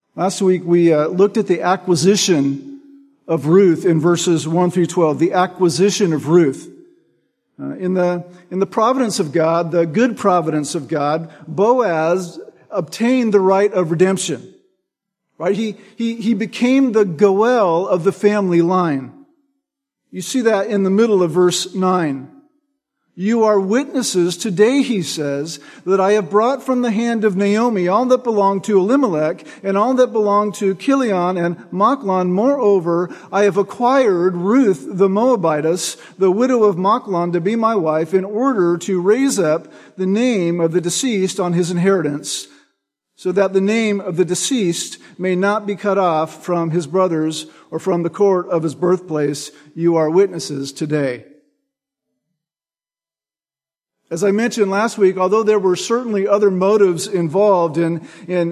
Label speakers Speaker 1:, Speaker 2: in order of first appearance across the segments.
Speaker 1: Last week we looked at the acquisition of Ruth in verses 1 through 12. The acquisition of Ruth. In the providence of God, the good providence of God, Boaz obtained the right of redemption. Right? He became the Goel of the family line. You see that in the middle of verse 9. You are witnesses today, he says, that I have brought from the hand of Naomi all that belonged to Elimelech and all that belonged to Chilion and Machlon. Moreover, I have acquired Ruth the Moabitess, the widow of Machlon, to be my wife in order to raise up the name of the deceased on his inheritance, so that the name of the deceased may not be cut off from his brothers or from the court of his birthplace. You are witnesses today. As I mentioned last week, although there were certainly other motives involved in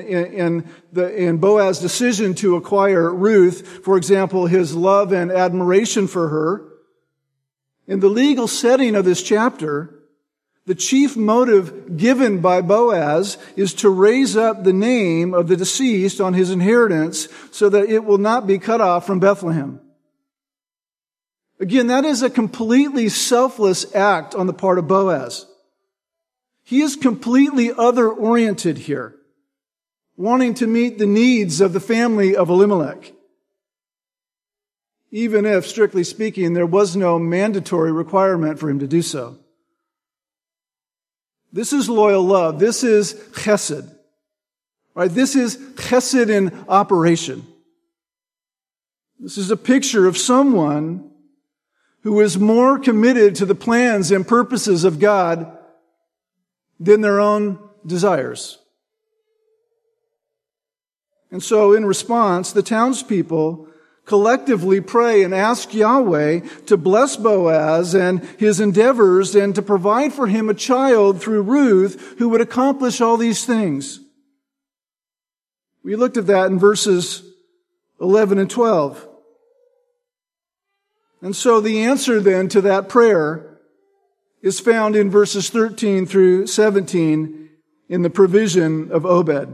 Speaker 1: Boaz's decision to acquire Ruth, for example, his love and admiration for her, in the legal setting of this chapter, the chief motive given by Boaz is to raise up the name of the deceased on his inheritance so that it will not be cut off from Bethlehem. Again, that is a completely selfless act on the part of Boaz. He is completely other-oriented here, wanting to meet the needs of the family of Elimelech, even if, strictly speaking, there was no mandatory requirement for him to do so. This is loyal love. This is chesed. Right? This is chesed in operation. This is a picture of someone who is more committed to the plans and purposes of God than their own desires. And so in response, the townspeople collectively pray and ask Yahweh to bless Boaz and his endeavors and to provide for him a child through Ruth who would accomplish all these things. We looked at that in verses 11 and 12. And so the answer then to that prayer is found in verses 13 through 17 in the provision of Obed.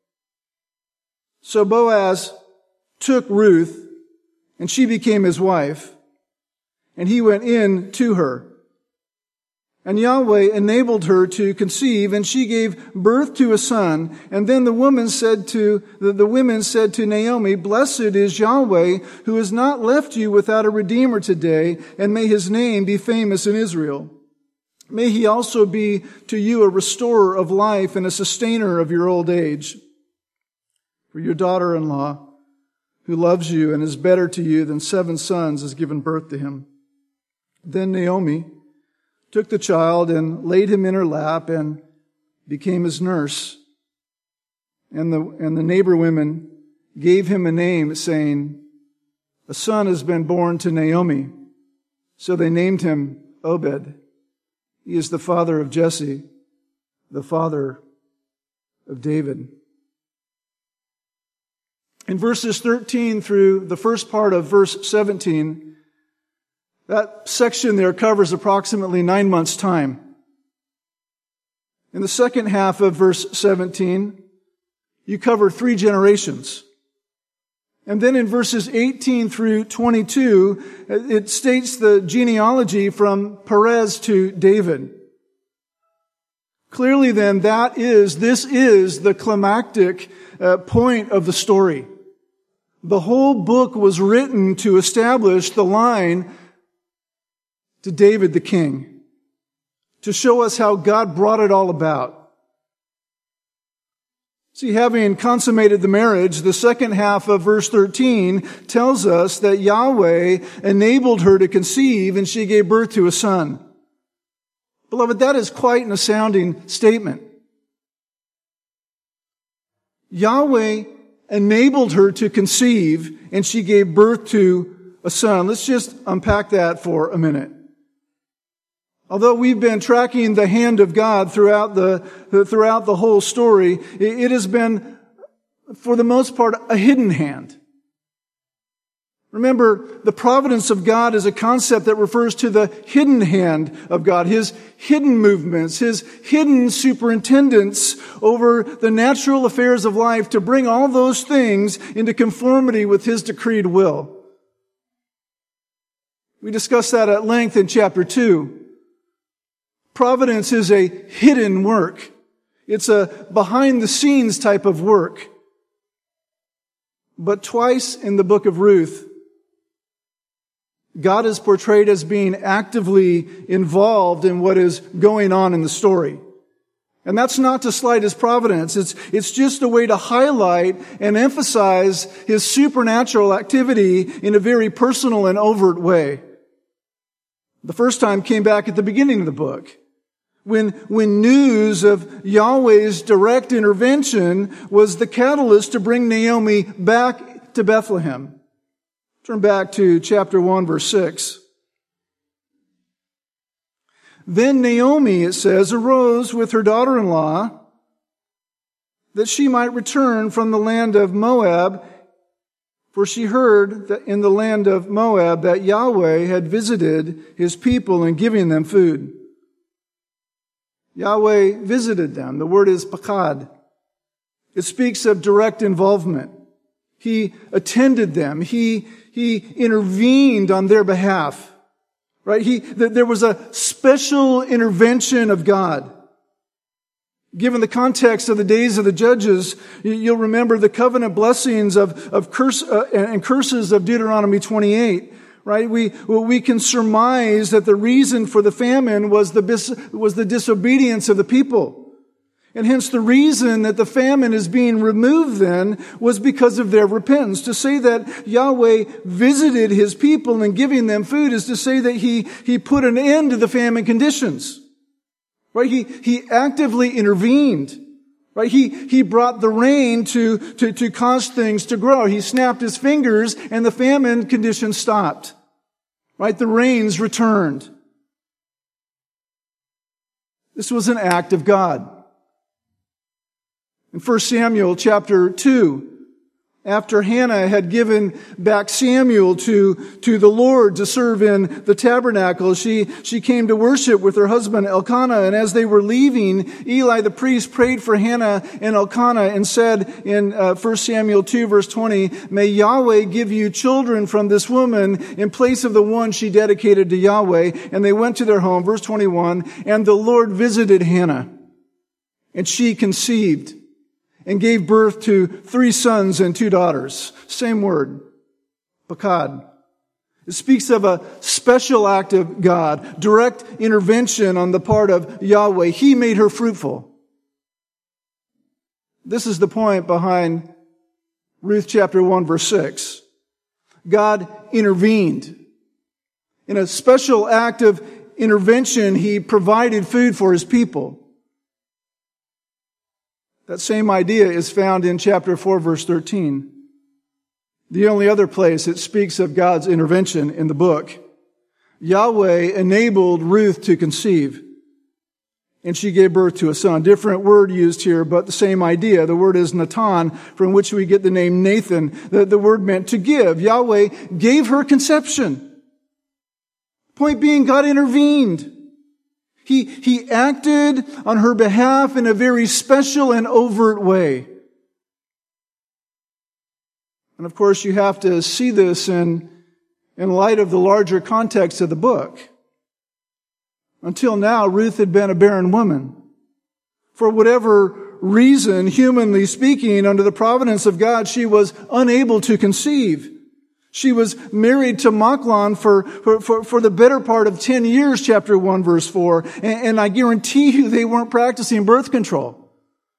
Speaker 1: So Boaz took Ruth, and she became his wife, and he went in to her. And Yahweh enabled her to conceive, and she gave birth to a son. And then the women said to Naomi, Blessed is Yahweh, who has not left you without a redeemer today, and may his name be famous in Israel. May he also be to you a restorer of life and a sustainer of your old age. For your daughter-in-law, who loves you and is better to you than 7 sons, has given birth to him. Then Naomi took the child and laid him in her lap and became his nurse. And the neighbor women gave him a name, saying, A son has been born to Naomi. So they named him Obed. He is the father of Jesse, the father of David. In verses 13 through the first part of verse 17, that section there covers approximately 9 months' time. In the second half of verse 17, you cover 3 generations. And then in verses 18 through 22, it states the genealogy from Perez to David. Clearly then, this is the climactic point of the story. The whole book was written to establish the line to David the king, to show us how God brought it all about. See, having consummated the marriage, the second half of verse 13 tells us that Yahweh enabled her to conceive and she gave birth to a son. Beloved, that is quite an astounding statement. Yahweh enabled her to conceive and she gave birth to a son. Let's just unpack that for a minute. Although we've been tracking the hand of God throughout the whole story, it has been, for the most part, a hidden hand. Remember, the providence of God is a concept that refers to the hidden hand of God, His hidden movements, His hidden superintendence over the natural affairs of life to bring all those things into conformity with His decreed will. We discussed that at length in chapter 2. Providence is a hidden work. It's a behind-the-scenes type of work. But twice in the book of Ruth, God is portrayed as being actively involved in what is going on in the story. And that's not to slight His providence. It's just a way to highlight and emphasize His supernatural activity in a very personal and overt way. The first time came back at the beginning of the book, when news of Yahweh's direct intervention was the catalyst to bring Naomi back to Bethlehem. Turn back to chapter 1, verse 6. Then Naomi, it says, arose with her daughter-in-law that she might return from the land of Moab, for she heard that in the land of Moab that Yahweh had visited His people in giving them food. Yahweh visited them. The word is pakad. It speaks of direct involvement. He attended them. He intervened on their behalf. Right? There was a special intervention of God. Given the context of the days of the judges, you'll remember the covenant blessings of curse and curses of Deuteronomy 28. Right? We can surmise that the reason for the famine was the disobedience of the people. And hence the reason that the famine is being removed then was because of their repentance. To say that Yahweh visited His people in giving them food is to say that He put an end to the famine conditions. Right? He actively intervened. Right? He brought the rain to cause things to grow. He snapped His fingers and the famine conditions stopped. Right? The rains returned. This was an act of God. In 1 Samuel chapter 2, after Hannah had given back Samuel to the Lord to serve in the tabernacle, she came to worship with her husband Elkanah. And as they were leaving, Eli the priest prayed for Hannah and Elkanah and said in 1 Samuel 2 verse 20, "May Yahweh give you children from this woman in place of the one she dedicated to Yahweh." And they went to their home. Verse 21, "And the Lord visited Hannah, and she conceived and gave birth to 3 sons and 2 daughters." Same word, pakad. It speaks of a special act of God, direct intervention on the part of Yahweh. He made her fruitful. This is the point behind Ruth chapter 1 verse 6. God intervened. In a special act of intervention, He provided food for His people. That same idea is found in chapter 4, verse 13. The only other place it speaks of God's intervention in the book. Yahweh enabled Ruth to conceive, and she gave birth to a son. Different word used here, but the same idea. The word is Natan, from which we get the name Nathan. The word meant to give. Yahweh gave her conception. Point being, God intervened. He acted on her behalf in a very special and overt way. And of course, you have to see this in light of the larger context of the book. Until now, Ruth had been a barren woman. For whatever reason, humanly speaking, under the providence of God, she was unable to conceive. She was married to Machlon for the better part of 10 years, chapter 1, verse 4. And I guarantee you they weren't practicing birth control.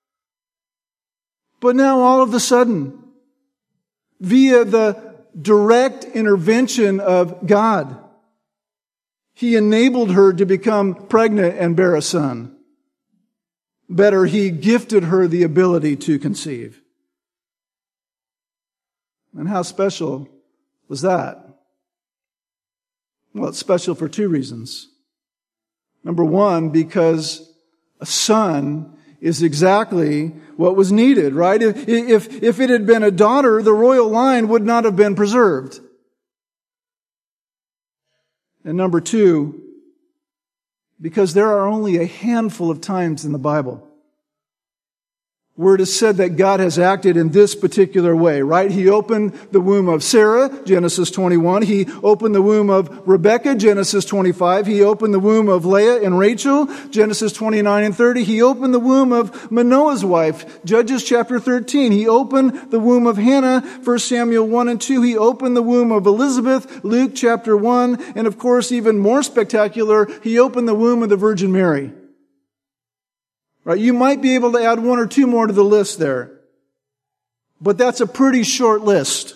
Speaker 1: But now all of a sudden, via the direct intervention of God, He enabled her to become pregnant and bear a son. Better, He gifted her the ability to conceive. And how special was that? Well, it's special for 2 reasons. Number 1, because a son is exactly what was needed, right? If it had been a daughter, the royal line would not have been preserved. And number two, because there are only a handful of times in the Bible where it is said that God has acted in this particular way, right? He opened the womb of Sarah, Genesis 21. He opened the womb of Rebekah, Genesis 25. He opened the womb of Leah and Rachel, Genesis 29 and 30. He opened the womb of Manoah's wife, Judges chapter 13. He opened the womb of Hannah, 1 Samuel 1 and 2. He opened the womb of Elizabeth, Luke chapter 1. And of course, even more spectacular, he opened the womb of the Virgin Mary. Right, you might be able to add one or two more to the list there. But that's a pretty short list,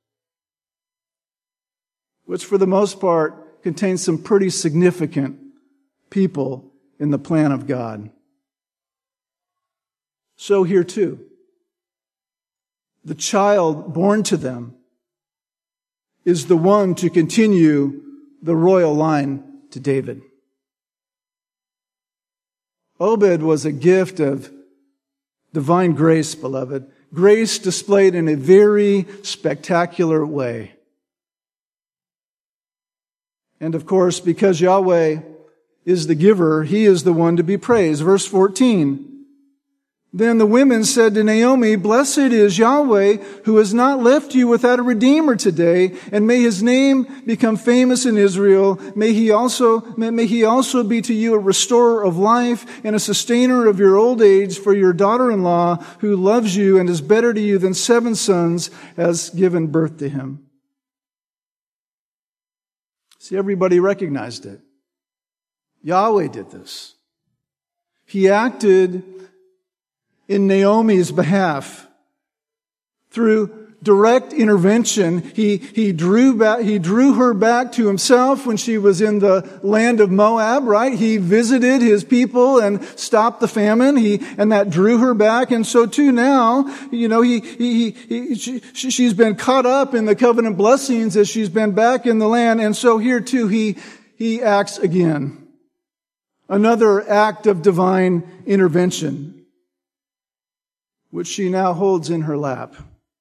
Speaker 1: which for the most part contains some pretty significant people in the plan of God. So here too, the child born to them is the one to continue the royal line to David. Obed was a gift of divine grace, beloved. Grace displayed in a very spectacular way. And of course, because Yahweh is the giver, He is the one to be praised. Verse 14. Then the women said to Naomi, "Blessed is Yahweh, who has not left you without a redeemer today, and may His name become famous in Israel. May He also be to you a restorer of life and a sustainer of your old age, for your daughter-in-law, who loves you and is better to you than 7 sons, has given birth to him." See, everybody recognized it. Yahweh did this. He acted in Naomi's behalf through direct intervention. He drew her back to himself when she was in the land of Moab, right? He visited his people and stopped the famine. And that drew her back. And so too now, she's been caught up in the covenant blessings as she's been back in the land. And so here too, he acts again. Another act of divine intervention, which she now holds in her lap.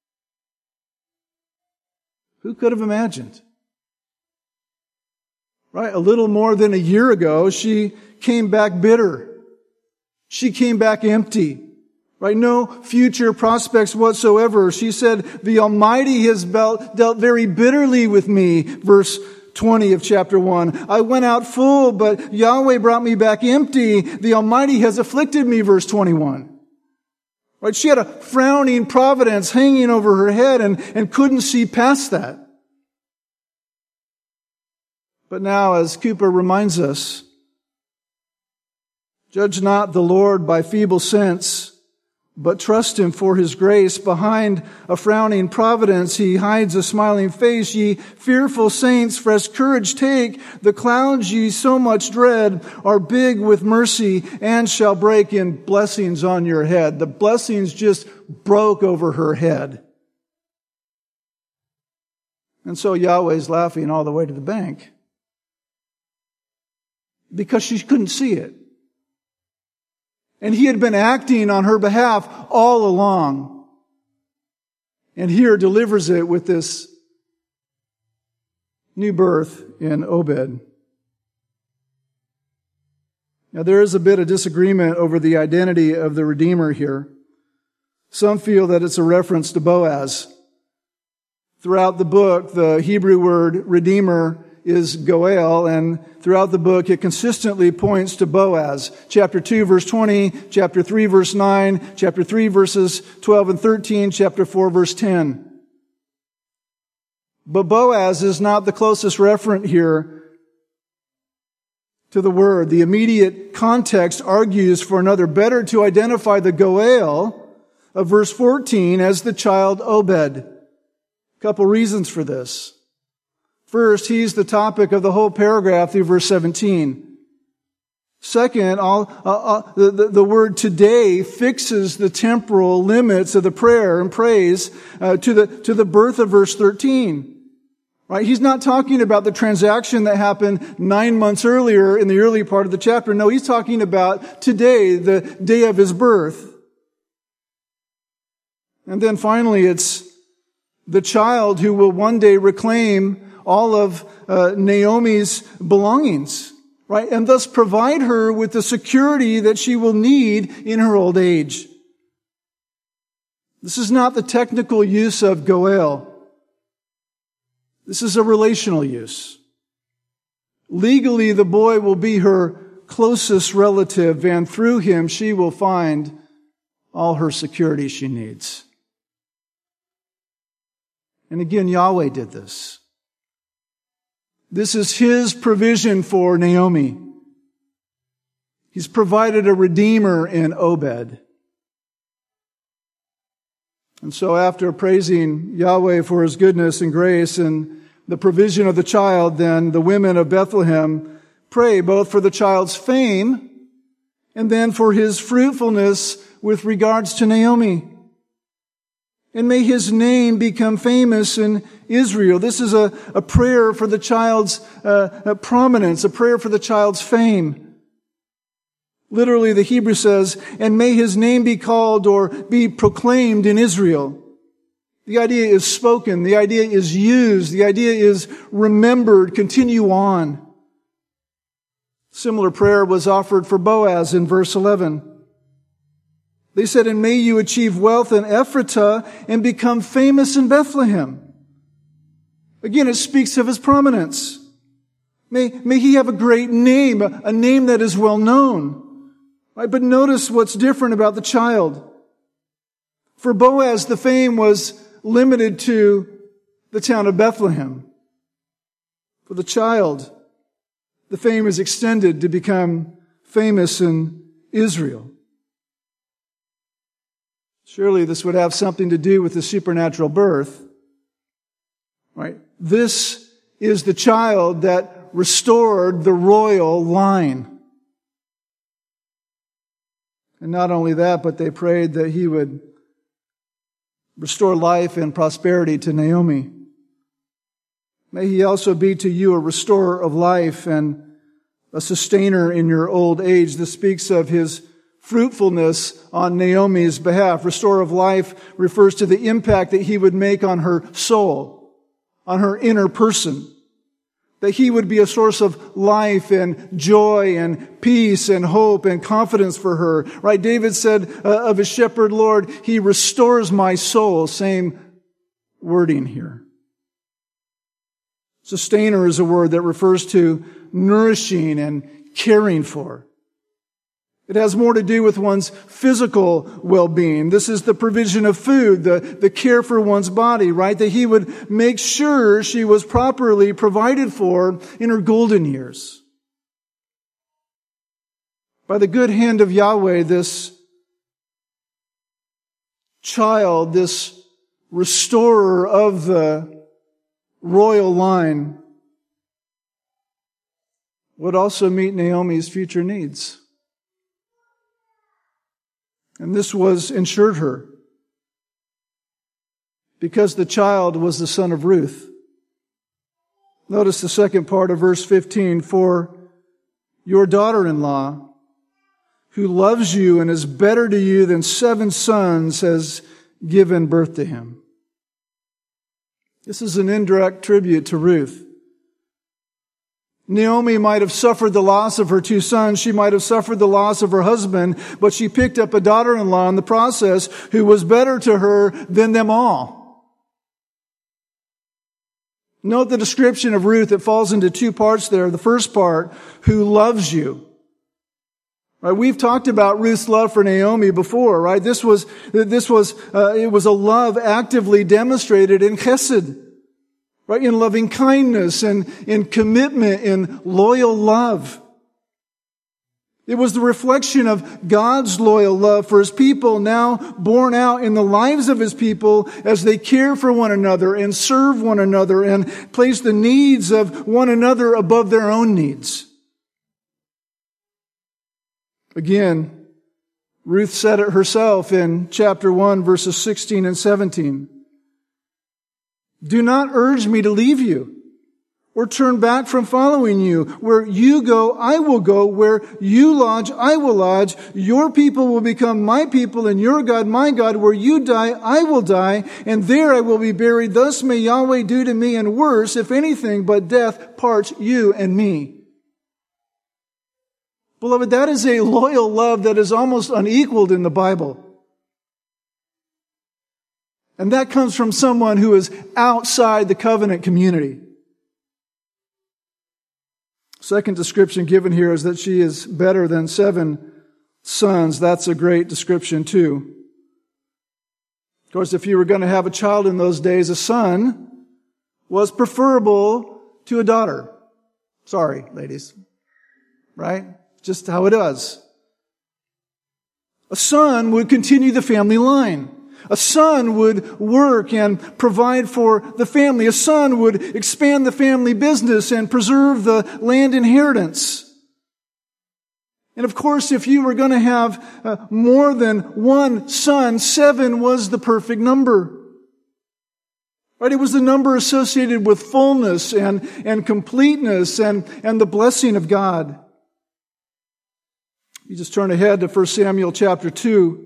Speaker 1: Who could have imagined? Right? A little more than a year ago, she came back bitter. She came back empty. Right? No future prospects whatsoever. She said, "The Almighty has dealt very bitterly with me." Verse 20 of chapter 1. "I went out full, but Yahweh brought me back empty. The Almighty has afflicted me." Verse 21. Right? She had a frowning providence hanging over her head and couldn't see past that. But now, as Cooper reminds us, judge not the Lord by feeble sense, but trust Him for His grace. Behind a frowning providence, He hides a smiling face. Ye fearful saints, fresh courage take. The clouds ye so much dread are big with mercy and shall break in blessings on your head. The blessings just broke over her head. And so Yahweh's laughing all the way to the bank, because she couldn't see it. And He had been acting on her behalf all along. And here delivers it with this new birth in Obed. Now there is a bit of disagreement over the identity of the Redeemer here. Some feel that it's a reference to Boaz. Throughout the book, the Hebrew word Redeemer is Goel, and throughout the book it consistently points to Boaz. Chapter 2 verse 20, chapter 3 verse 9, chapter 3 verses 12 and 13, chapter 4 verse 10. But Boaz is not the closest referent here to the word. The immediate context argues for another, better to identify the Goel of verse 14 as the child Obed. A couple reasons for this. First, he's the topic of the whole paragraph through verse 17. Second, the word today fixes the temporal limits of the prayer and praise to the birth of verse 13. Right? He's not talking about the transaction that happened 9 months earlier in the early part of the chapter. No, he's talking about today, the day of his birth. And then finally, it's the child who will one day reclaim all of Naomi's belongings, right? And thus provide her with the security that she will need in her old age. This is not the technical use of goel. This is a relational use. Legally, the boy will be her closest relative, and through him she will find all her security she needs. And again, Yahweh did this. This is His provision for Naomi. He's provided a redeemer in Obed. And so after praising Yahweh for His goodness and grace and the provision of the child, then the women of Bethlehem pray both for the child's fame and then for his fruitfulness with regards to Naomi. And may his name become famous in Israel. This is a prayer for the child's prominence, a prayer for the child's fame. Literally, the Hebrew says, and may his name be called or be proclaimed in Israel. The idea is spoken. The idea is used. The idea is remembered. Continue on. Similar prayer was offered for Boaz in verse 11. They said, and may you achieve wealth in Ephratah and become famous in Bethlehem. Again, it speaks of his prominence. May he have a great name, a name that is well known. Right? But notice what's different about the child. For Boaz, the fame was limited to the town of Bethlehem. For the child, the fame is extended to become famous in Israel. Surely this would have something to do with the supernatural birth, right? This is the child that restored the royal line. And not only that, but they prayed that he would restore life and prosperity to Naomi. May he also be to you a restorer of life and a sustainer in your old age. This speaks of his fruitfulness on Naomi's behalf. Restorer of life refers to the impact that he would make on her soul, on her inner person. That he would be a source of life and joy and peace and hope and confidence for her. Right? David said of his shepherd, Lord, he restores my soul. Same wording here. Sustainer is a word that refers to nourishing and caring for. It has more to do with one's physical well-being. This is the provision of food, the care for one's body, right? That he would make sure she was properly provided for in her golden years. By the good hand of Yahweh, this child, this restorer of the royal line, would also meet Naomi's future needs. And this was ensured her because the child was the son of Ruth. Notice the second part of verse 15. For your daughter-in-law, who loves you and is better to you than 7 sons, has given birth to him. This is an indirect tribute to Ruth. Naomi might have suffered the loss of her 2 sons. She might have suffered the loss of her husband, but she picked up a daughter-in-law in the process who was better to her than them all. Note the description of Ruth. It falls into 2 parts there. The first part, who loves you. Right? We've talked about Ruth's love for Naomi before, right? It was a love actively demonstrated in chesed. Right, in loving kindness and in commitment, in loyal love. It was the reflection of God's loyal love for His people, now borne out in the lives of His people as they care for one another and serve one another and place the needs of one another above their own needs. Again, Ruth said it herself in chapter 1, verses 16 and 17. Do not urge me to leave you or turn back from following you. Where you go, I will go. Where you lodge, I will lodge. Your people will become my people, and your God, my God. Where you die, I will die, and there I will be buried. Thus may Yahweh do to me, and worse, if anything but death parts you and me. Beloved, that is a loyal love that is almost unequaled in the Bible. And that comes from someone who is outside the covenant community. Second description given here is that she is better than 7 sons. That's a great description too. Of course, if you were going to have a child in those days, a son was preferable to a daughter. Sorry, ladies. Right? Just how it is. A son would continue the family line. A son would work and provide for the family. A son would expand the family business and preserve the land inheritance. And of course, if you were going to have more than one son, 7 was the perfect number. Right? It was the number associated with fullness and completeness and the blessing of God. You just turn ahead to 1 Samuel chapter 2.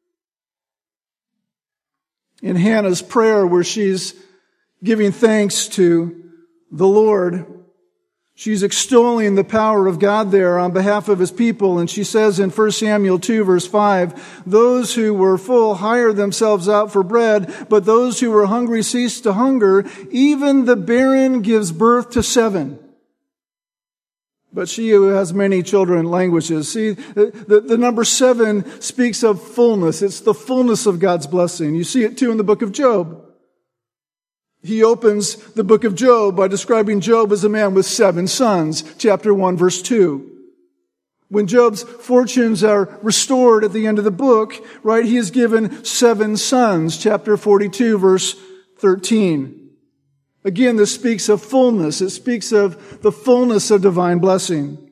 Speaker 1: In Hannah's prayer where she's giving thanks to the Lord, she's extolling the power of God there on behalf of His people. And she says in 1 Samuel 2 verse 5, those who were full hired themselves out for bread, but those who were hungry ceased to hunger. Even the barren gives birth to 7. But she who has many children languishes. See, the number 7 speaks of fullness. It's the fullness of God's blessing. You see it too in the book of Job. He opens the book of Job by describing Job as a man with 7 sons. Chapter 1, verse 2. When Job's fortunes are restored at the end of the book, right, he is given 7 sons. Chapter 42, verse 13. Again, this speaks of fullness. It speaks of the fullness of divine blessing.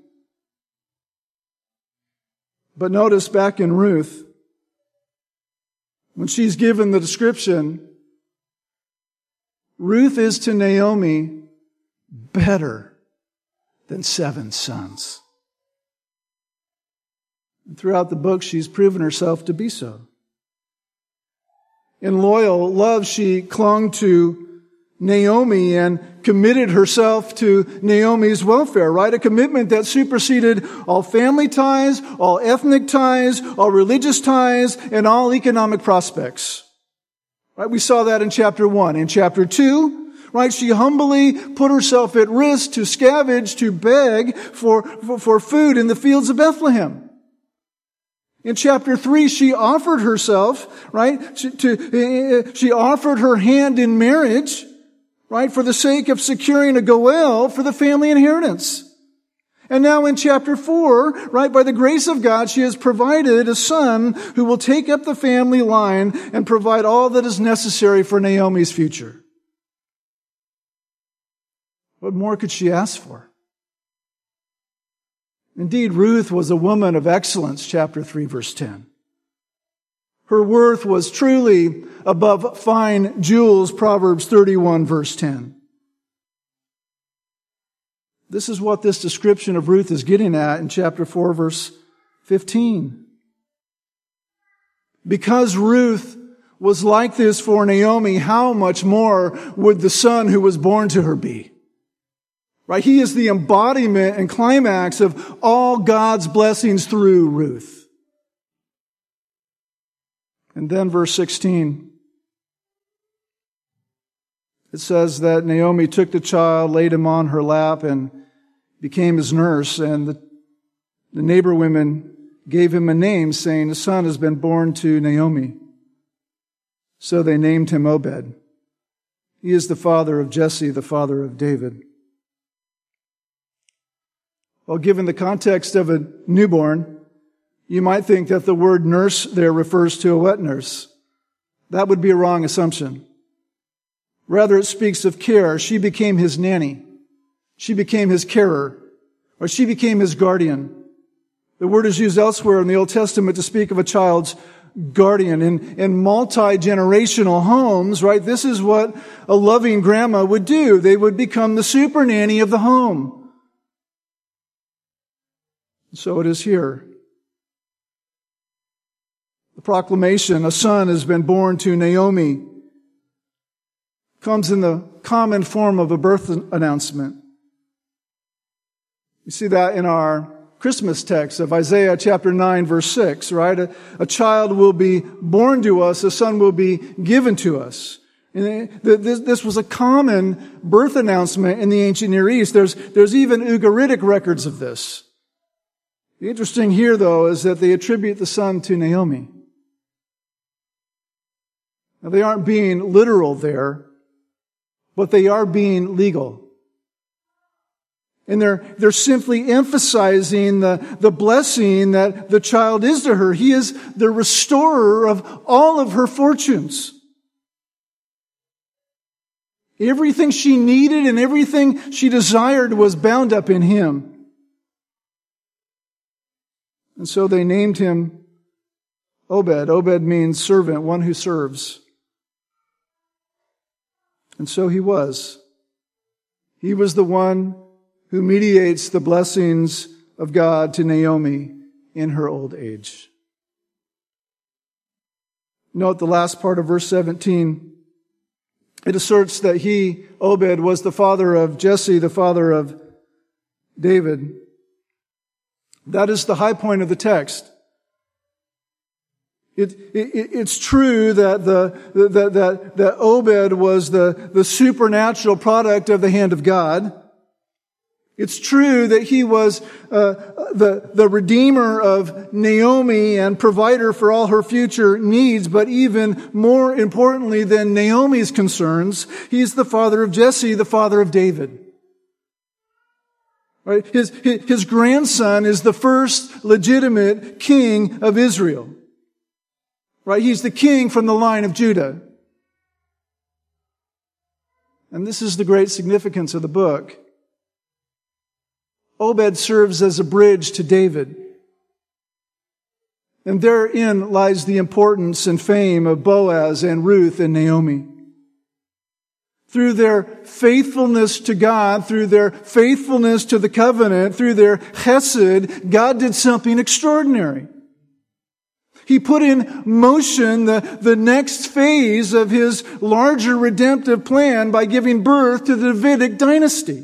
Speaker 1: But notice back in Ruth, when she's given the description, Ruth is to Naomi better than 7 sons. And throughout the book, she's proven herself to be so. In loyal love, she clung to Naomi and committed herself to Naomi's welfare, right? A commitment that superseded all family ties, all ethnic ties, all religious ties, and all economic prospects. Right? We saw that in chapter 1. In chapter 2, right, she humbly put herself at risk to scavenge, to beg for food in the fields of Bethlehem. In chapter 3, she offered herself, right? She offered her hand in marriage, right, for the sake of securing a goel for the family inheritance. And now in chapter 4, right, by the grace of God, she has provided a son who will take up the family line and provide all that is necessary for Naomi's future. What more could she ask for? Indeed, Ruth was a woman of excellence, chapter 3, verse 10. Her worth was truly above fine jewels, Proverbs 31, verse 10. This is what this description of Ruth is getting at in chapter 4, verse 15. Because Ruth was like this for Naomi, how much more would the son who was born to her be? Right? He is the embodiment and climax of all God's blessings through Ruth. And then verse 16. It says that Naomi took the child, laid him on her lap, and became his nurse. And the neighbor women gave him a name, saying, "A son has been born to Naomi." So they named him Obed. He is the father of Jesse, the father of David. Well, given the context of a newborn, you might think that the word nurse there refers to a wet nurse. That would be a wrong assumption. Rather, it speaks of care. She became his nanny. She became his carer. Or she became his guardian. The word is used elsewhere in the Old Testament to speak of a child's guardian. In multi-generational homes, right, this is what a loving grandma would do. They would become the super nanny of the home. So it is here. The proclamation, a son has been born to Naomi, comes in the common form of a birth announcement. You see that in our Christmas text of Isaiah chapter 9, verse 6, right? A child will be born to us, a son will be given to us. And this was a common birth announcement in the ancient Near East. There's even Ugaritic records of this. The interesting here, though, is that they attribute the son to Naomi. Now, they aren't being literal there, but they are being legal. And they're simply emphasizing the blessing that the child is to her. He is the restorer of all of her fortunes. Everything she needed and everything she desired was bound up in him. And so they named him Obed. Obed means servant, one who serves. And so he was. He was the one who mediates the blessings of God to Naomi in her old age. Note the last part of verse 17. It asserts that he, Obed, was the father of Jesse, the father of David. That is the high point of the text. It's true that that Obed was the supernatural product of the hand of God. It's true that he was the redeemer of Naomi and provider for all her future needs, but even more importantly than Naomi's concerns, he's the father of Jesse, the father of David. Right? His grandson is the first legitimate king of Israel. Right? He's the king from the line of Judah. And this is the great significance of the book. Obed serves as a bridge to David. And therein lies the importance and fame of Boaz and Ruth and Naomi. Through their faithfulness to God, through their faithfulness to the covenant, through their chesed, God did something extraordinary. He put in motion the next phase of his larger redemptive plan by giving birth to the Davidic dynasty.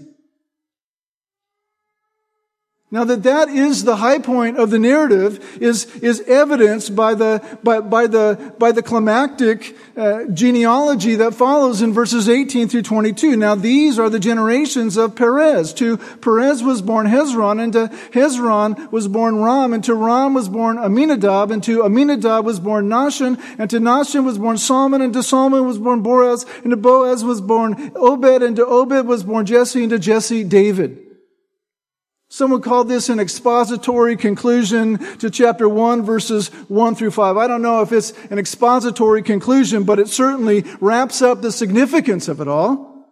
Speaker 1: Now that is the high point of the narrative is evidenced by the climactic genealogy that follows in verses 18 through 22. Now these are the generations of Perez. To Perez was born Hezron, and to Hezron was born Ram, and to Ram was born Aminadab, and to Aminadab was born Nahshon, and to Nahshon was born Salmon, and to Salmon was born Boaz, and to Boaz was born Obed, and to Obed was born Jesse, and to Jesse David. Someone called this an expository conclusion to chapter 1, verses 1 through 5. I don't know if it's an expository conclusion, but it certainly wraps up the significance of it all.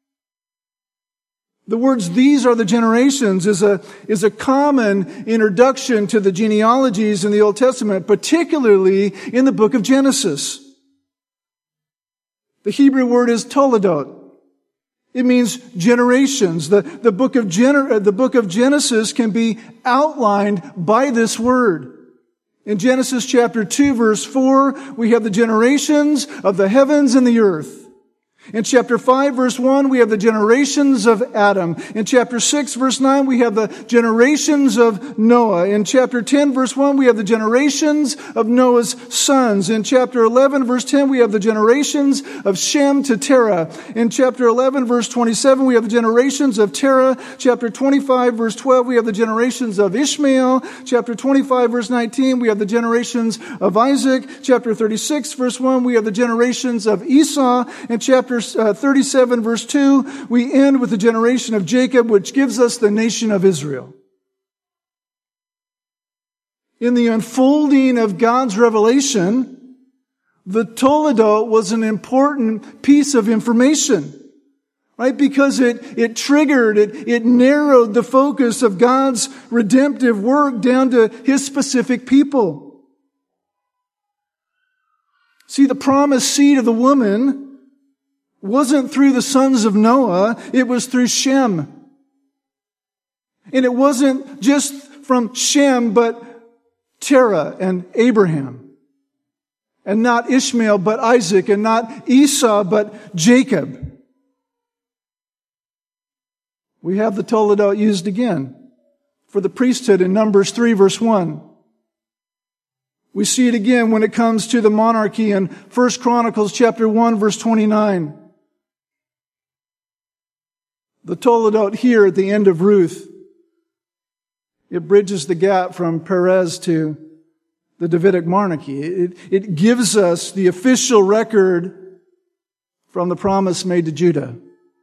Speaker 1: The words, "these are the generations," is a common introduction to the genealogies in the Old Testament, particularly in the book of Genesis. The Hebrew word is toledot. It means generations. The book of Genesis can be outlined by this word. In Genesis chapter 2, verse 4, we have the generations of the heavens and the earth. In chapter 5, verse 1, we have the generations of Adam. In chapter 6, verse 9, we have the generations of Noah. In chapter 10, verse 1, we have the generations of Noah's sons. In chapter 11, verse 10, we have the generations of Shem to Terah. In chapter 11, verse 27, we have the generations of Terah. Chapter 25, verse 12, we have the generations of Ishmael. Chapter 25, verse 19, we have the generations of Isaac. Chapter 36, verse 1, we have the generations of Esau. In chapter 37, verse 2, we end with the generation of Jacob, which gives us the nation of Israel. In the unfolding of God's revelation, the Toledot was an important piece of information, right? Because it triggered, it narrowed the focus of God's redemptive work down to His specific people. See, the promised seed of the woman wasn't through the sons of Noah, it was through Shem. And it wasn't just from Shem, but Terah and Abraham. And not Ishmael, but Isaac, and not Esau, but Jacob. We have the Toledot used again for the priesthood in Numbers 3 verse 1. We see it again when it comes to the monarchy in 1 Chronicles chapter 1 verse 29. The Toledot here at the end of Ruth, it bridges the gap from Perez to the Davidic monarchy. It gives us the official record from the promise made to Judah.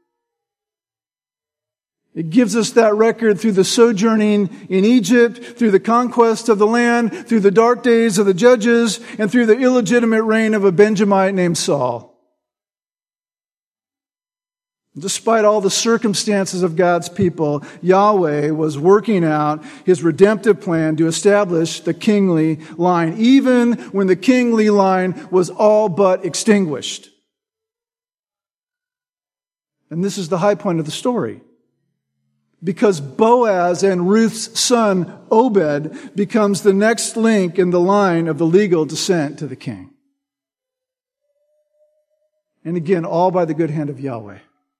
Speaker 1: It gives us that record through the sojourning in Egypt, through the conquest of the land, through the dark days of the judges, and through the illegitimate reign of a Benjamite named Saul. Despite all the circumstances of God's people, Yahweh was working out His redemptive plan to establish the kingly line, even when the kingly line was all but extinguished. And this is the high point of the story. Because Boaz and Ruth's son, Obed, becomes the next link in the line of the legal descent to the king. And again, all by the good hand of Yahweh.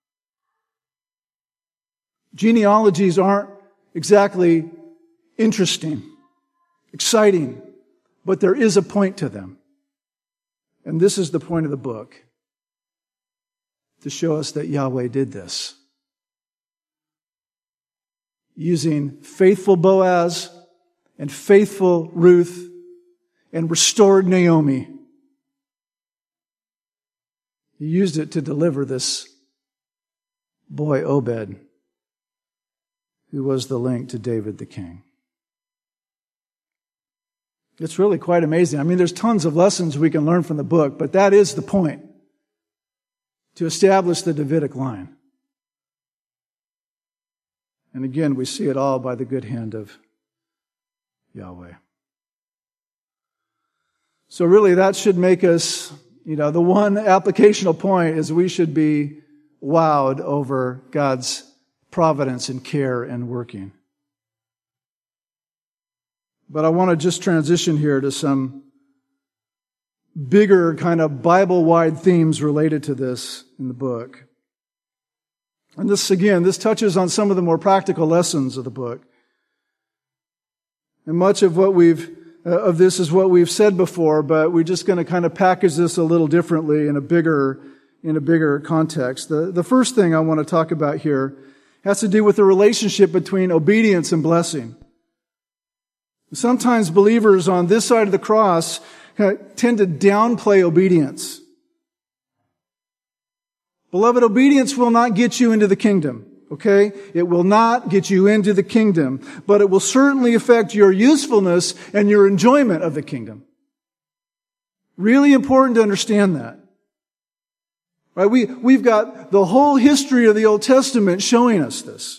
Speaker 1: Genealogies aren't exactly interesting, exciting, but there is a point to them. And this is the point of the book, to show us that Yahweh did this. Using faithful Boaz and faithful Ruth and restored Naomi. He used it to deliver this boy Obed, who was the link to David the king. It's really quite amazing. I mean, there's tons of lessons we can learn from the book, but that is the point, to establish the Davidic line. And again, we see it all by the good hand of Yahweh. So really, that should make us, the one applicational point is we should be wowed over God's providence and care and working. But I want to just transition here to some bigger kind of Bible-wide themes related to this in the book. And this touches on some of the more practical lessons of the book. And much of of this is what we've said before, but we're just going to kind of package this a little differently in a bigger context. The first thing I want to talk about here has to do with the relationship between obedience and blessing. Sometimes believers on this side of the cross tend to downplay obedience. Beloved, obedience will not get you into the kingdom, okay? It will not get you into the kingdom, but it will certainly affect your usefulness and your enjoyment of the kingdom. Really important to understand that. Right? We've got the whole history of the Old Testament showing us this.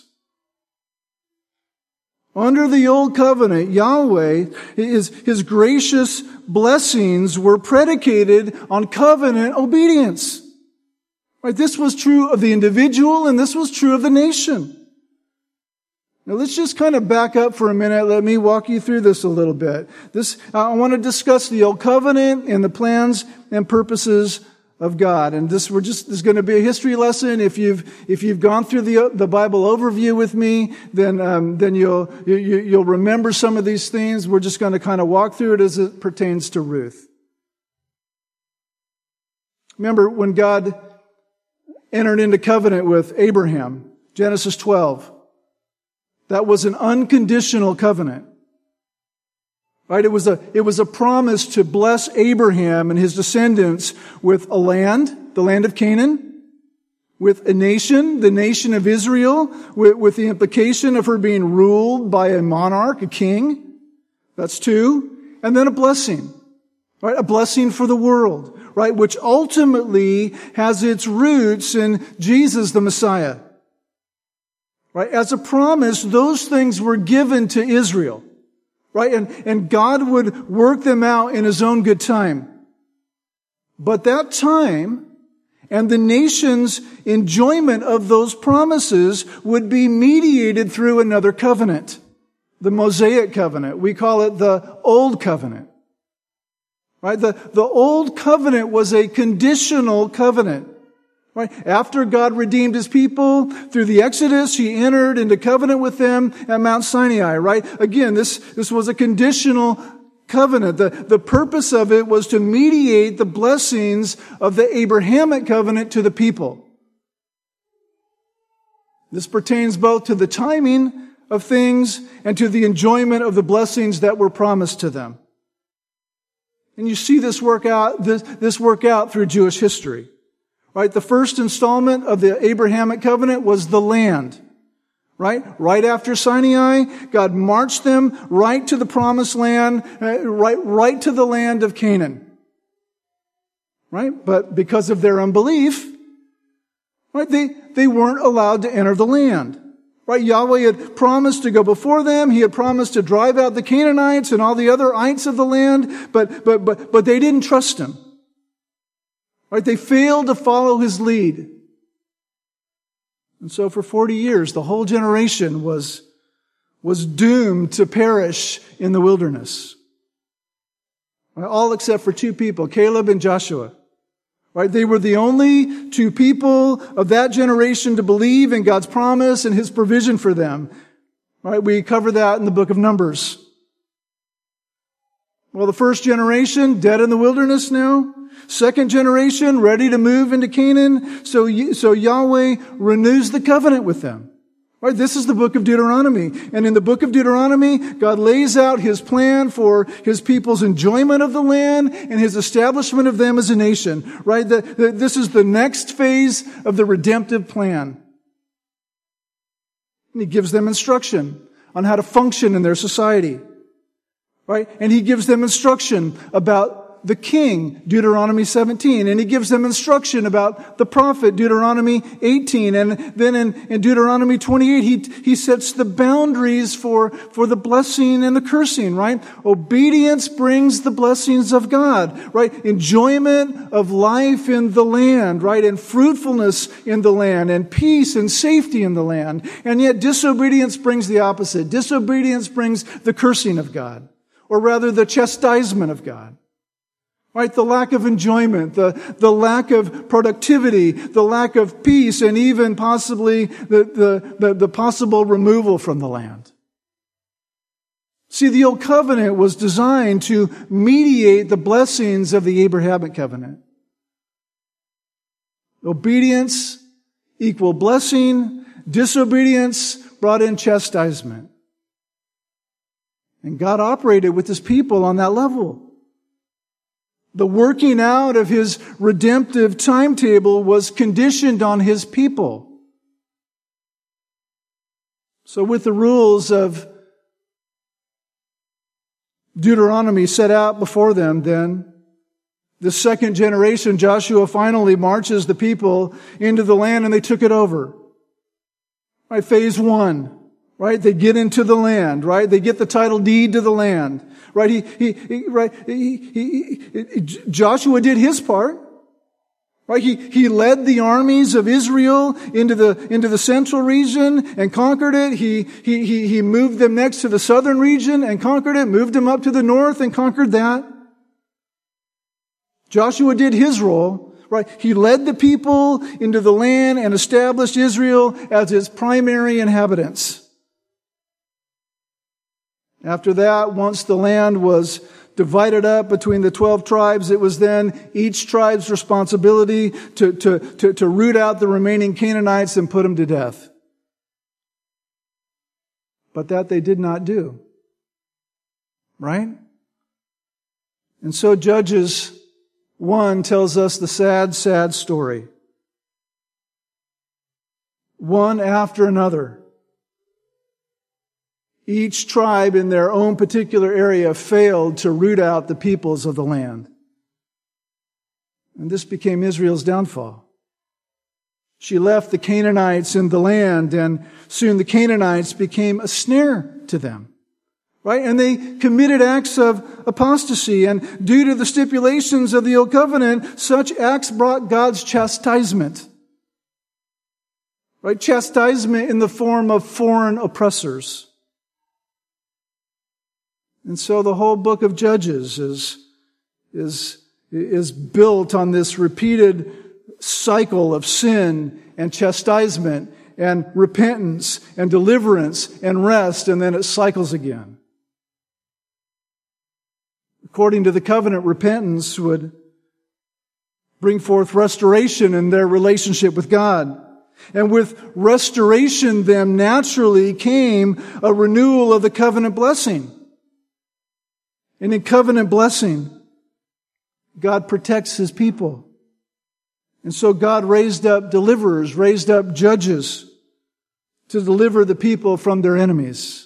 Speaker 1: Under the Old Covenant, Yahweh, His gracious blessings were predicated on covenant obedience. Right? This was true of the individual and this was true of the nation. Now let's just kind of back up for a minute. Let me walk you through this a little bit. I want to discuss the Old Covenant and the plans and purposes of God. And this is going to be a history lesson. If you've gone through the Bible overview with me, then you'll remember some of these things. We're just going to kind of walk through it as it pertains to Ruth. Remember when God entered into covenant with Abraham, Genesis 12. That was an unconditional covenant. Right? It was a promise to bless Abraham and his descendants with a land, the land of Canaan, with a nation, the nation of Israel, with the implication of her being ruled by a monarch, a king. That's two. And then a blessing. Right? A blessing for the world. Right, which ultimately has its roots in Jesus the Messiah. Right, as a promise, those things were given to Israel. Right, and God would work them out in His own good time. But that time and the nation's enjoyment of those promises would be mediated through another covenant, the Mosaic covenant. We call it the Old Covenant. Right? The Old Covenant was a conditional covenant. Right? After God redeemed His people through the Exodus, He entered into covenant with them at Mount Sinai. Right? Again, this was a conditional covenant. The purpose of it was to mediate the blessings of the Abrahamic covenant to the people. This pertains both to the timing of things and to the enjoyment of the blessings that were promised to them. And you see this work out through Jewish history. Right? The first installment of the Abrahamic covenant was the land. Right after Sinai, God marched them right to the promised land, right to the land of Canaan. Right? But because of their unbelief, right, they weren't allowed to enter the land. Right? Yahweh had promised to go before them. He had promised to drive out the Canaanites and all the other ites of the land, but they didn't trust Him. Right? They failed to follow His lead. And so for 40 years, the whole generation was doomed to perish in the wilderness. Right? All except for two people, Caleb and Joshua. Right? They were the only two people of that generation to believe in God's promise and His provision for them. Right? We cover that in the book of Numbers. Well, the first generation, dead in the wilderness now. Second generation, ready to move into Canaan. So Yahweh renews the covenant with them. Right? This is the book of Deuteronomy. And in the book of Deuteronomy, God lays out His plan for His people's enjoyment of the land and His establishment of them as a nation. Right? This is the next phase of the redemptive plan. And He gives them instruction on how to function in their society. Right? And He gives them instruction about the king, Deuteronomy 17. And He gives them instruction about the prophet, Deuteronomy 18. And then in Deuteronomy 28, he sets the boundaries for the blessing and the cursing, right? Obedience brings the blessings of God, right? Enjoyment of life in the land, right? And fruitfulness in the land, and peace and safety in the land. And yet disobedience brings the opposite. Disobedience brings the cursing of God, or rather the chastisement of God. Right? The lack of enjoyment, the lack of productivity, the lack of peace, and even possibly the possible removal from the land. See, the Old Covenant was designed to mediate the blessings of the Abrahamic covenant. Obedience equal blessing. Disobedience brought in chastisement. And God operated with His people on that level. The working out of His redemptive timetable was conditioned on His people. So with the rules of Deuteronomy set out before them, then, the second generation, Joshua finally marches the people into the land and they took it over. Right, phase one. Right, they get into the land. Right, they get the title deed to the land. Right, Joshua did his part. Right, he led the armies of Israel into the central region and conquered it. He moved them next to the southern region and conquered it. Moved them up to the north and conquered that. Joshua did his role. Right, he led the people into the land and established Israel as its primary inhabitants. After that, once the land was divided up between the 12 tribes, it was then each tribe's responsibility to root out the remaining Canaanites and put them to death. But that they did not do. Right? And so Judges 1 tells us the sad, sad story. One after another. Each tribe in their own particular area failed to root out the peoples of the land. And this became Israel's downfall. She left the Canaanites in the land, and soon the Canaanites became a snare to them. Right? And they committed acts of apostasy. And due to the stipulations of the Old Covenant, such acts brought God's chastisement. Right? Chastisement in the form of foreign oppressors. And so the whole book of Judges is built on this repeated cycle of sin and chastisement and repentance and deliverance and rest, and then it cycles again. According to the covenant, repentance would bring forth restoration in their relationship with God. And with restoration, then naturally came a renewal of the covenant blessing. And in covenant blessing, God protects His people. And so God raised up deliverers, raised up judges to deliver the people from their enemies.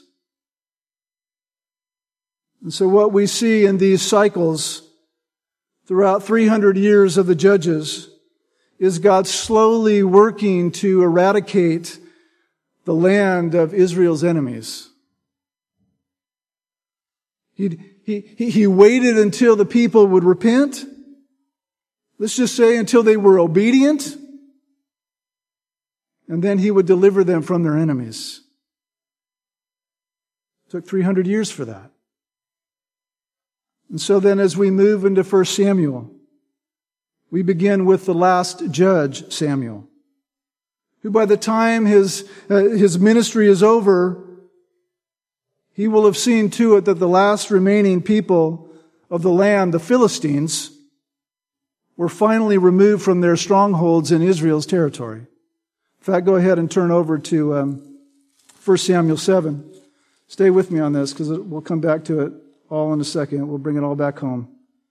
Speaker 1: And so what we see in these cycles throughout 300 years of the Judges is God slowly working to eradicate the land of Israel's enemies. He waited until the people would repent. Let's just say until they were obedient. And then He would deliver them from their enemies. It took 300 years for that. And so then as we move into 1 Samuel, we begin with the last judge, Samuel, who by the time his ministry is over, he will have seen to it that the last remaining people of the land, the Philistines, were finally removed from their strongholds in Israel's territory. In fact, go ahead and turn over to 1 Samuel 7. Stay with me on this because we'll come back to it all in a second. We'll bring it all back home.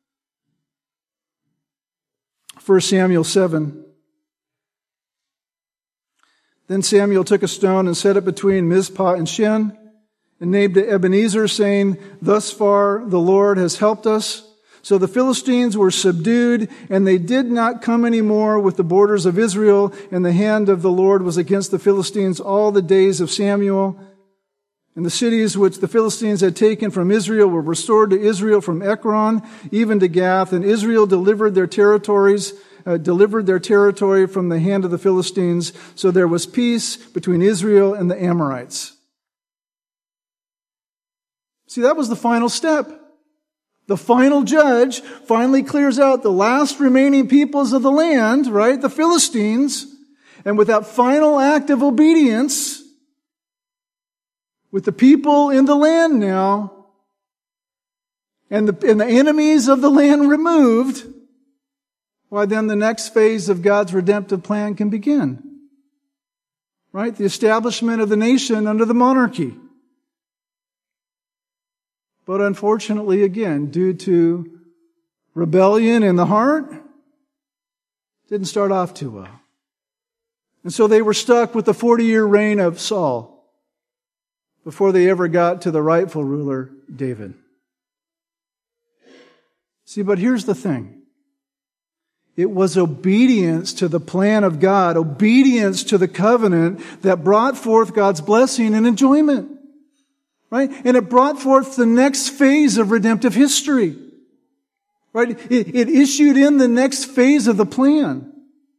Speaker 1: 1 Samuel 7. Then Samuel took a stone and set it between Mizpah and Shen, and named it Ebenezer, saying, "Thus far the Lord has helped us." So the Philistines were subdued, and they did not come any more with the borders of Israel, and the hand of the Lord was against the Philistines all the days of Samuel. And the cities which the Philistines had taken from Israel were restored to Israel from Ekron even to Gath, and Israel delivered their territory from the hand of the Philistines. So there was peace between Israel and the Amorites. See, that was the final step. The final judge finally clears out the last remaining peoples of the land, right? The Philistines. And with that final act of obedience, with the people in the land now, and the enemies of the land removed, why then the next phase of God's redemptive plan can begin. Right? The establishment of the nation under the monarchy. But unfortunately, again, due to rebellion in the heart, didn't start off too well. And so they were stuck with the 40-year reign of Saul before they ever got to the rightful ruler, David. See, but here's the thing. It was obedience to the plan of God, obedience to the covenant that brought forth God's blessing and enjoyment. Right? And it brought forth the next phase of redemptive history. Right? It issued in the next phase of the plan.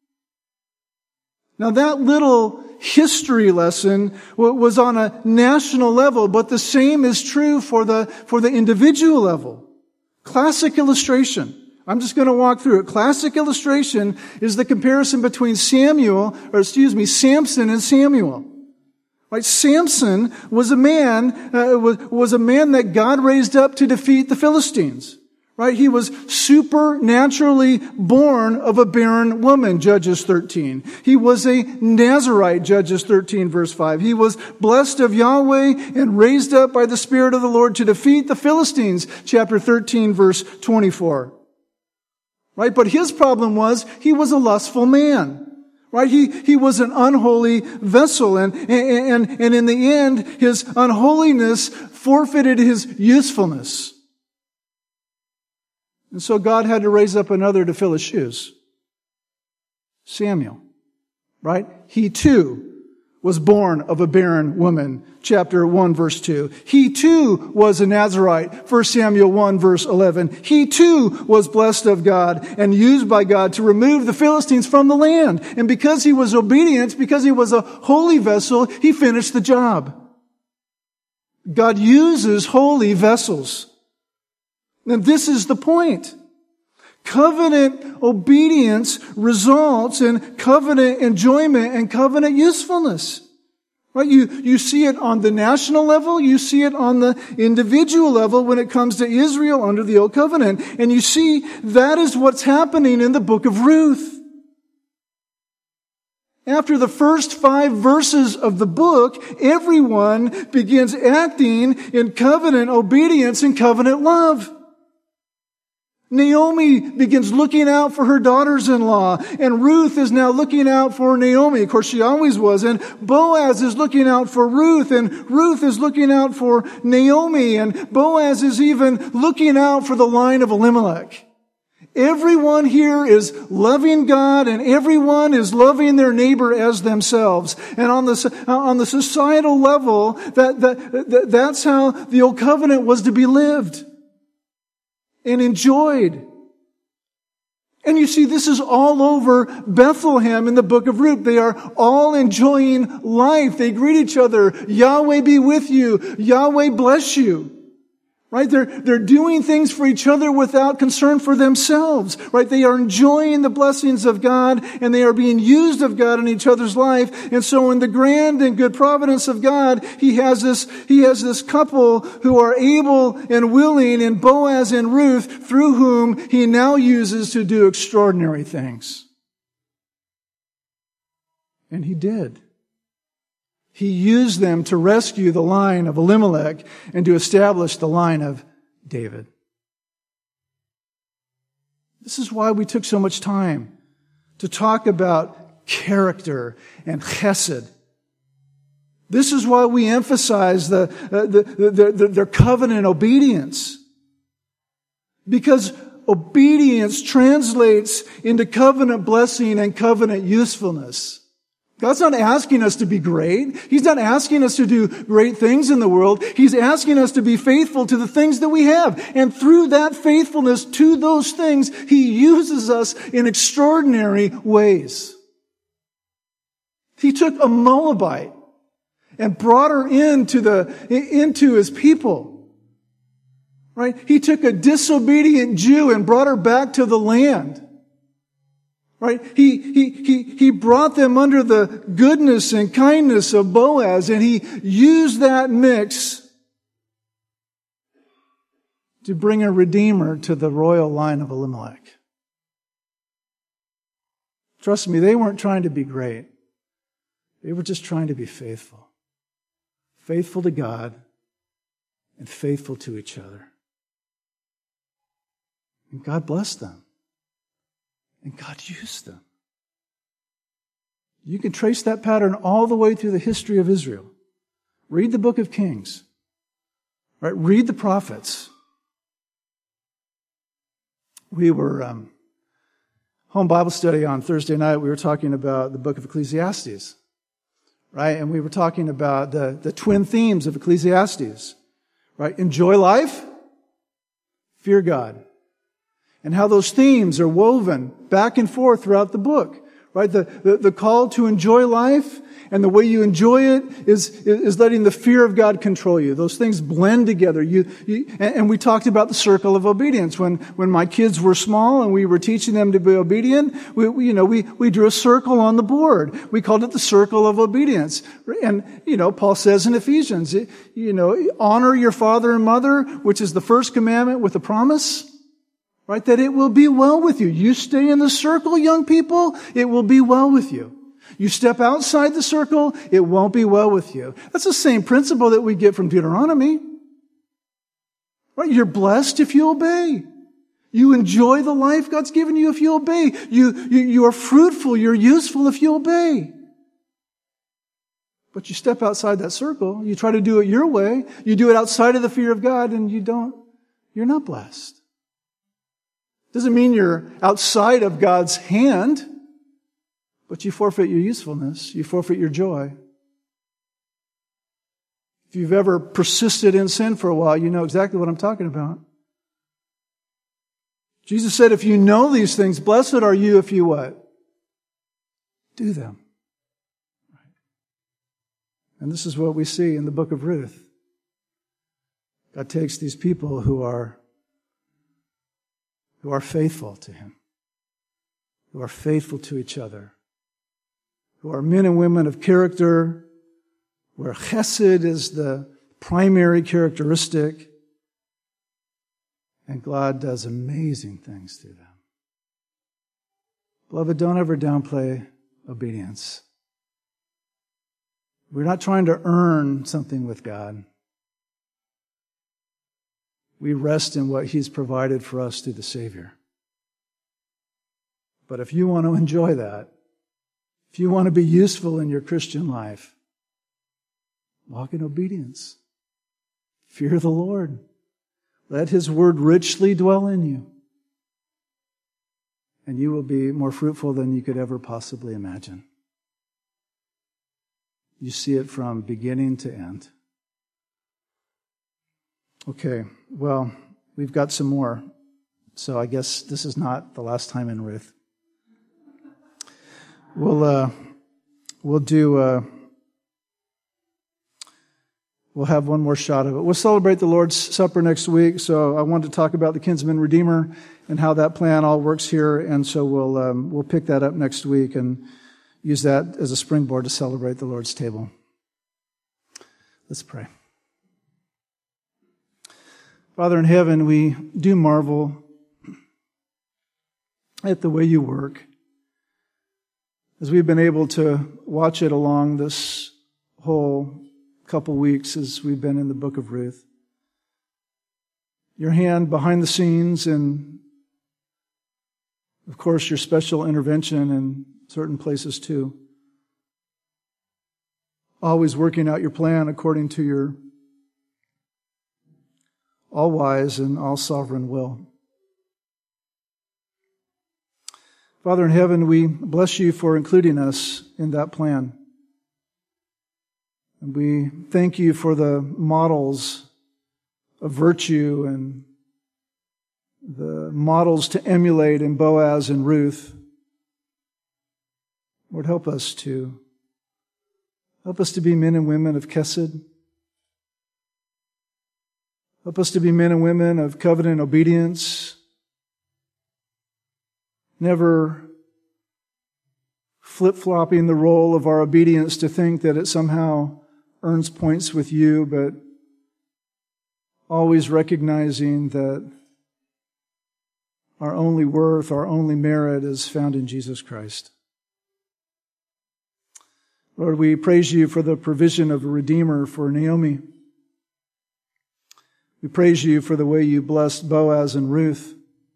Speaker 1: Now that little history lesson was on a national level, but the same is true for the individual level. Classic illustration. I'm just going to walk through it. Classic illustration is the comparison between Samson and Samuel. Right? Samson was a man that God raised up to defeat the Philistines. Right? He was supernaturally born of a barren woman, Judges 13. He was a Nazirite, Judges 13, verse 5. He was blessed of Yahweh and raised up by the Spirit of the Lord to defeat the Philistines, chapter 13, verse 24. Right? But his problem was he was a lustful man. Right? He was an unholy vessel, and in the end, his unholiness forfeited his usefulness. And so God had to raise up another to fill his shoes. Samuel. Right? He too was born of a barren woman. Chapter 1, verse 2. He too was a Nazirite. 1 Samuel 1, verse 11. He too was blessed of God and used by God to remove the Philistines from the land. And because he was obedient, because he was a holy vessel, he finished the job. God uses holy vessels. And this is the point. Covenant obedience results in covenant enjoyment and covenant usefulness. Right? You see it on the national level, you see it on the individual level when it comes to Israel under the Old Covenant. And you see that is what's happening in the book of Ruth. After the first 5 verses of the book, everyone begins acting in covenant obedience and covenant love. Naomi begins looking out for her daughters-in-law, and Ruth is now looking out for Naomi. Of course, she always was. And Boaz is looking out for Ruth, and Ruth is looking out for Naomi, and Boaz is even looking out for the line of Elimelech. Everyone here is loving God, and everyone is loving their neighbor as themselves. And on the societal level, that's how the Old Covenant was to be lived and enjoyed. And you see, this is all over Bethlehem in the book of Ruth. They are all enjoying life. They greet each other. Yahweh be with you. Yahweh bless you. Right? They're doing things for each other without concern for themselves. Right? They are enjoying the blessings of God, and they are being used of God in each other's life. And so in the grand and good providence of God, He has this couple who are able and willing, in Boaz and Ruth, through whom He now uses to do extraordinary things. And He did. He used them to rescue the line of Elimelech and to establish the line of David. This is why we took so much time to talk about character and chesed. This is why we emphasize their covenant obedience. Because obedience translates into covenant blessing and covenant usefulness. God's not asking us to be great. He's not asking us to do great things in the world. He's asking us to be faithful to the things that we have. And through that faithfulness to those things, He uses us in extraordinary ways. He took a Moabite and brought her into His people. Right? He took a disobedient Jew and brought her back to the land. Right? He brought them under the goodness and kindness of Boaz, and He used that mix to bring a redeemer to the royal line of Elimelech. Trust me, they weren't trying to be great. They were just trying to be faithful. Faithful to God and faithful to each other. And God blessed them. And God used them. You can trace that pattern all the way through the history of Israel. Read the book of Kings. Right? Read the prophets. We were home Bible study on Thursday night. We were talking about the book of Ecclesiastes. Right? And we were talking about the twin themes of Ecclesiastes. Right? Enjoy life. Fear God. And how those themes are woven back and forth throughout the book. Right? The call to enjoy life, and the way you enjoy it is letting the fear of God control you. Those things blend together. And we talked about the circle of obedience. When my kids were small and we were teaching them to be obedient, we drew a circle on the board. We called it the circle of obedience. And, Paul says in Ephesians, honor your father and mother, which is the first commandment with a promise. Right? That it will be well with you. You stay in the circle, young people, it will be well with you. You step outside the circle, it won't be well with you. That's the same principle that we get from Deuteronomy. Right? You're blessed if you obey. You enjoy the life God's given you if you obey. You are fruitful, you're useful if you obey. But you step outside that circle, you try to do it your way, you do it outside of the fear of God, and you're not blessed. Doesn't mean you're outside of God's hand, but you forfeit your usefulness, you forfeit your joy, If you've ever persisted in sin for a while, you know exactly what I'm talking about. Jesus said, if you know these things, blessed are you if you what? Do them. And this is what we see in the book of Ruth. God takes these people who are faithful to Him, who are faithful to each other, who are men and women of character, where chesed is the primary characteristic, and God does amazing things through them. Beloved, don't ever downplay obedience. We're not trying to earn something with God. We rest in what He's provided for us through the Savior. But if you want to enjoy that, if you want to be useful in your Christian life, walk in obedience. Fear the Lord. Let His word richly dwell in you. And you will be more fruitful than you could ever possibly imagine. You see it from beginning to end. Okay, well, we've got some more. So I guess this is not the last time in Ruth. We'll have one more shot of it. We'll celebrate the Lord's Supper next week, so I want to talk about the kinsman redeemer and how that plan all works here, and so we'll pick that up next week and use that as a springboard to celebrate the Lord's table. Let's pray. Father in heaven, we do marvel at the way you work as we've been able to watch it along this whole couple weeks as we've been in the book of Ruth. Your hand behind the scenes and, of course, your special intervention in certain places too. Always working out your plan according to your all-wise and all-sovereign will. Father in heaven, we bless you for including us in that plan. And we thank you for the models of virtue and the models to emulate in Boaz and Ruth. Lord, help us to be men and women of chesed. Help us to be men and women of covenant obedience. Never flip-flopping the role of our obedience to think that it somehow earns points with you, but always recognizing that our only worth, our only merit is found in Jesus Christ. Lord, we praise you for the provision of a Redeemer for Naomi. We praise you for the way you blessed Boaz and Ruth.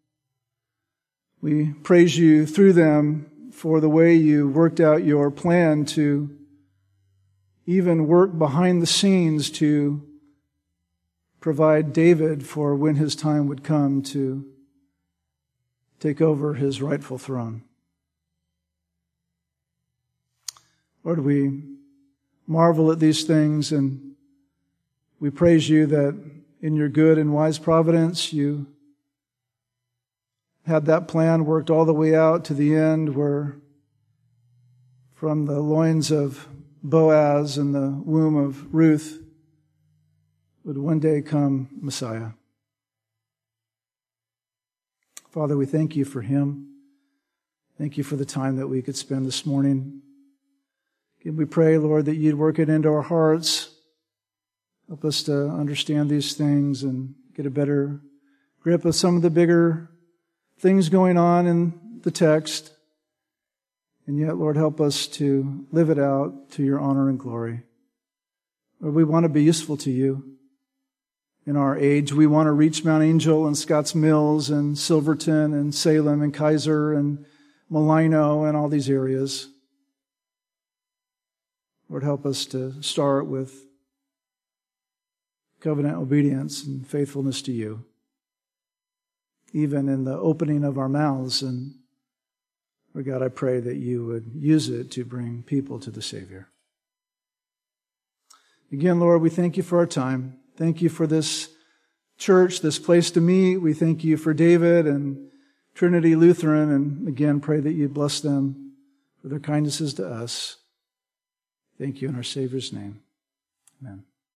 Speaker 1: We praise you through them for the way you worked out your plan to even work behind the scenes to provide David for when his time would come to take over his rightful throne. Lord, we marvel at these things and we praise you that in your good and wise providence you had that plan worked all the way out to the end where from the loins of Boaz and the womb of Ruth would one day come Messiah. Father, we thank you for him. Thank you for the time that we could spend this morning. Again, we pray, Lord, that you'd work it into our hearts. Help us to understand these things and get a better grip of some of the bigger things going on in the text. And yet, Lord, help us to live it out to your honor and glory. Lord, we want to be useful to you in our age. We want to reach Mount Angel and Scotts Mills and Silverton and Salem and Kaiser and Malino and all these areas. Lord, help us to start with covenant obedience and faithfulness to you, even in the opening of our mouths. And Lord God, I pray that you would use it to bring people to the Savior. Again, Lord, we thank you for our time. Thank you for this church, this place to meet. We thank you for David and Trinity Lutheran, and again, pray that you bless them for their kindnesses to us. Thank you in our Savior's name. Amen.